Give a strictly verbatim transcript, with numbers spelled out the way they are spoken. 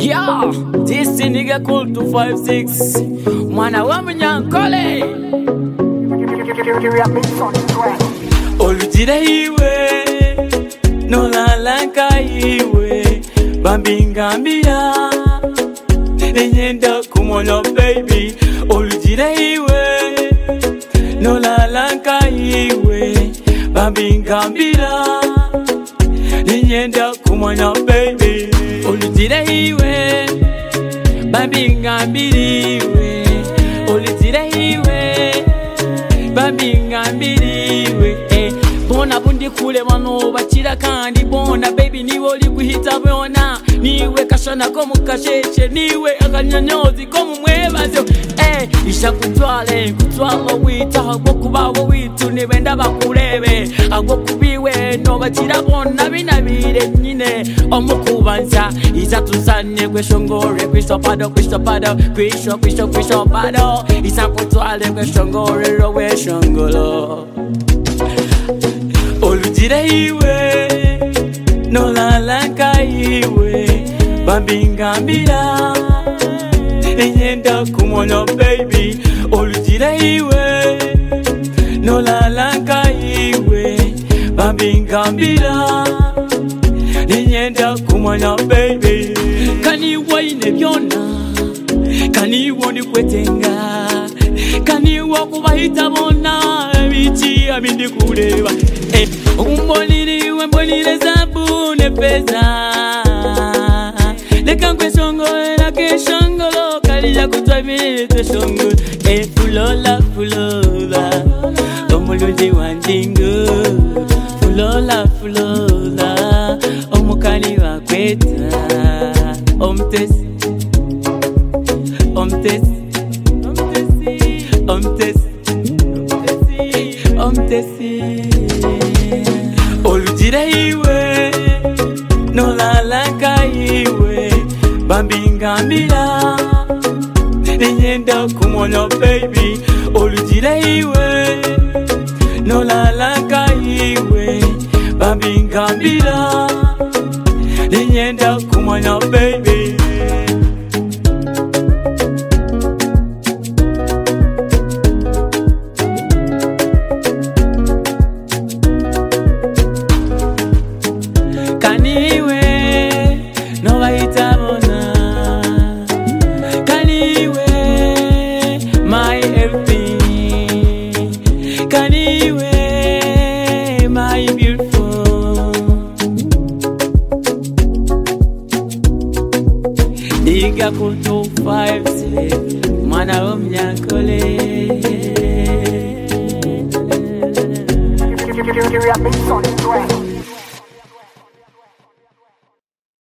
Yeah, this nigga called two five six. Mwana wa Munyankole. Olujire iwe, no lalanka iwe, bambingambira, enyenda kumono baby. Olujire iwe, no lalanka iwe, bambingambira, enyenda kumono baby. Olujire iwe, bambingambiriwe. Olujire iwe, bambingambiriwe. Eh, bona bundi kule wano bachira kandi bona baby niwe oli kuhita bona. Niwe kashana ko mukasheshe, niwe akanyonyozi ko mumwebazo. Eh, isha kutwale kutwala wita agwo kubawo witu niwe ndabakurebe agwo kubiwe no bachira bona binabire nyine omukubanza iza tuzane kweshongore kwishopado kwishopado kwisho kwisho kwishopado isa kutwale kweshongore rowe shongolo. Olujire iwe no lalanka iwe bambingambira enyenda kumono baby. Olujire iwe no lalanka iwe bambingambira enyenda kumono baby. Kaniwa ine byona kaniwa ndi kwetenga kaniwa kubahita bona bichi abindi kureba. Eh, umboliriwe mbolire zabu ne pesa leka kweshongole na keshongolo kalija kutwamire tweshongolo. Eh, fulola fulola omulundi wanjingo fulola fulola omukali wakweta omtesi omtesi omtesi omtesi. Olujire iwe no lalanka iwe bambingambira enyenda kumono baby. Olujire iwe no lalanka iwe bambingambira enyenda kumono baby. Kaniwe no bahita bona, kaniwe my everything, kaniwe my beautiful. Diga kutu five six, Mwana wa Munyankole. You're a big son,